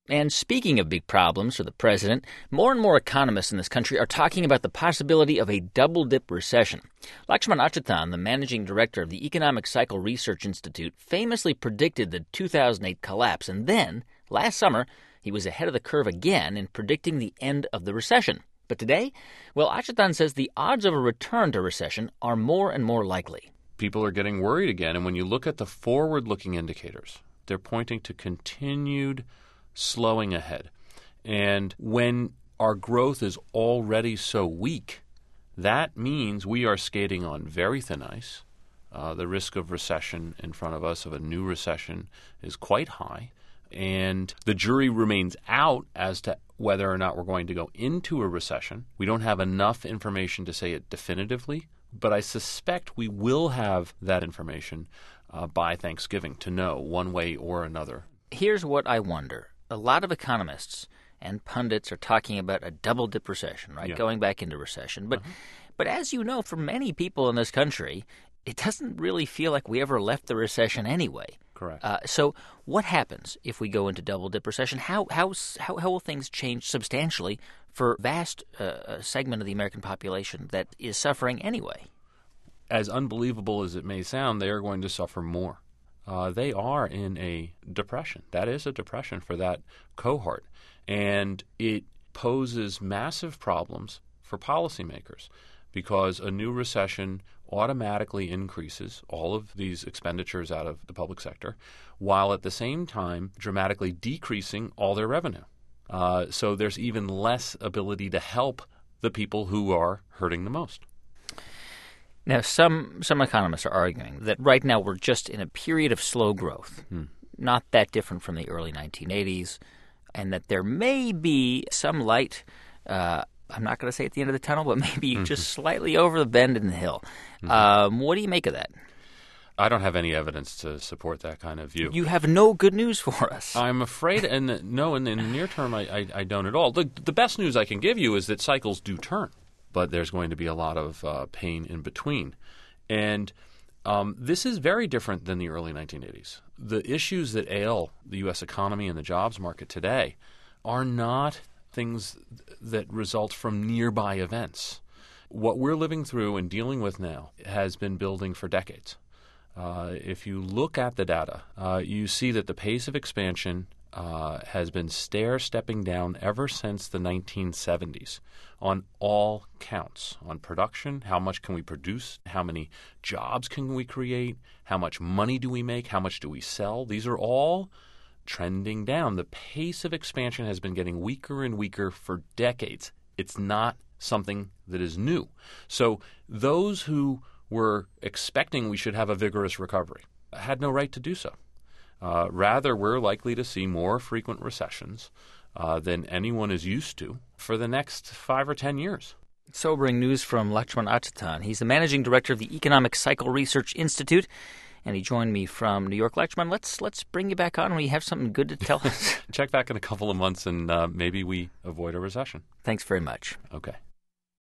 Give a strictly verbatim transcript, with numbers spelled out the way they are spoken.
And speaking of big problems for the president, more and more economists in this country are talking about the possibility of a double-dip recession. Lakshman Achuthan, the managing director of the Economic Cycle Research Institute, famously predicted the two thousand eight collapse, and then, last summer, he was ahead of the curve again in predicting the end of the recession. But today, well, Achuthan says the odds of a return to recession are more and more likely. People are getting worried again, and when you look at the forward-looking indicators, they're pointing to continued slowing ahead. And when our growth is already so weak, that means we are skating on very thin ice. Uh, the risk of recession in front of us, of a new recession, is quite high. And the jury remains out as to whether or not we're going to go into a recession. We don't have enough information to say it definitively, but I suspect we will have that information uh, by Thanksgiving to know one way or another. Here's what I wonder. A lot of economists and pundits are talking about a double-dip recession, right? Yeah. Going back into recession. But, uh-huh. but as you know, for many people in this country, it doesn't really feel like we ever left the recession anyway. Correct. Uh, so what happens if we go into double-dip recession? How, how, how, how will things change substantially for a vast uh, segment of the American population that is suffering anyway? As unbelievable as it may sound, they are going to suffer more. Uh, they are in a depression. That is a depression for that cohort. And it poses massive problems for policymakers because a new recession automatically increases all of these expenditures out of the public sector, while at the same time dramatically decreasing all their revenue. Uh, so there's even less ability to help the people who are hurting the most. Now, some some economists are arguing that right now we're just in a period of slow growth, Hmm. not that different from the early nineteen eighties, and that there may be some light, uh, I'm not going to say at the end of the tunnel, but maybe mm-hmm. just slightly over the bend in the hill. Mm-hmm. Um, what do you make of that? I don't have any evidence to support that kind of view. You have no good news for us. I'm afraid, and no, in the, in the near term, I, I, I don't at all. The, the best news I can give you is that cycles do turn, but there's going to be a lot of uh, pain in between. And um, this is very different than the early nineteen eighties. The issues that ail the U S economy and the jobs market today are not things that result from nearby events. What we're living through and dealing with now has been building for decades. Uh, if you look at the data, uh, you see that the pace of expansion uh, has been stair-stepping down ever since the nineteen seventies on all counts, on production, how much can we produce, how many jobs can we create, how much money do we make, how much do we sell. These are all trending down. The pace of expansion has been getting weaker and weaker for decades. It's not something that is new. So those who were expecting we should have a vigorous recovery had no right to do so. Uh, rather, we're likely to see more frequent recessions uh, than anyone is used to for the next five or ten years. Sobering news from Lakshman Achuthan. He's the managing director of the Economic Cycle Research Institute, and he joined me from New York. Lakshman, let's let's bring you back on when you have something good to tell us. Check back in a couple of months, and uh, maybe we avoid a recession. Thanks very much. Okay.